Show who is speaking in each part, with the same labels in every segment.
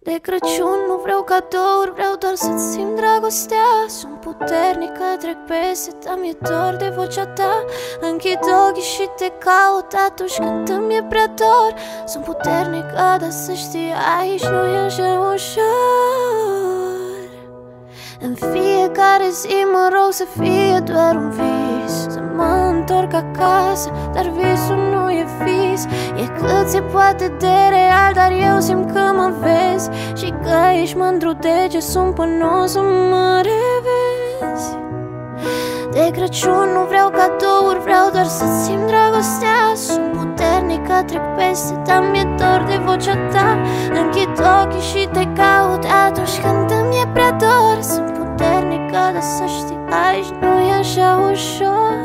Speaker 1: De Crăciun nu vreau cadouri, vreau doar să-ți simt dragostea. Sunt puternică, trec peste, dar mi-e dor de vocea ta. Închid ochii și te caut atunci când îmi e prea dor. Sunt puternică, dar să știi, aici nu e așa ușor. În fiecare zi mă rog să fie doar un vis, să mă întorc acasă, dar visul nu e vis. E cât se poate de real, dar eu simt că mă vezi și că ești mândru de ce sunt până o să mă revezi. De Crăciun nu vreau cadouri, vreau doar să-ți simt dragostea. Sunt puternică, trec peste, dar mi-e dor de vocea ta. Închid ochii și te caut atunci când îmi e prea dor. Sunt puternică, dar să știi, aici nu e așa ușor.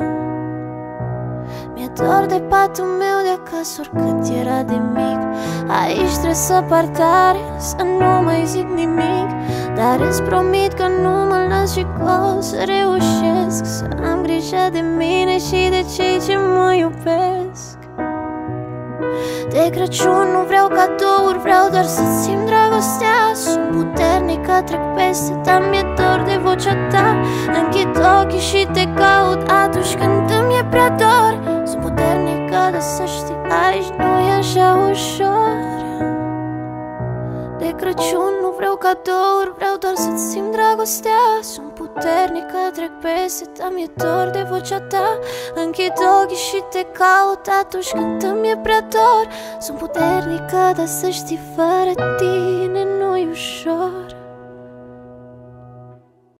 Speaker 1: Mi-e dor de patul meu de acasă, oricât era de mic. Aici trebuie să par tare, să nu mai zic nimic, dar îți promit că nu mă las și că o să reușesc să am grijă de mine și de cei ce mă iubesc. De Crăciun nu vreau cadouri, vreau doar să-ți simt dragostea. Sunt puternică, trec peste, dar mi-e dor de vocea ta. Închid ochii și te caut atunci când îmi e prea dor. Sunt puternică, dar să știi, aici nu e așa ușor. De Crăciun nu vreau cadouri, vreau doar să-ți simt dragostea. Sunt puternică, trec peste, dar mi-e dor de vocea ta. Închid ochii și te caut atunci când îmi e prea dor. Sunt puternică, dar să știi, fără tine nu-i ușor.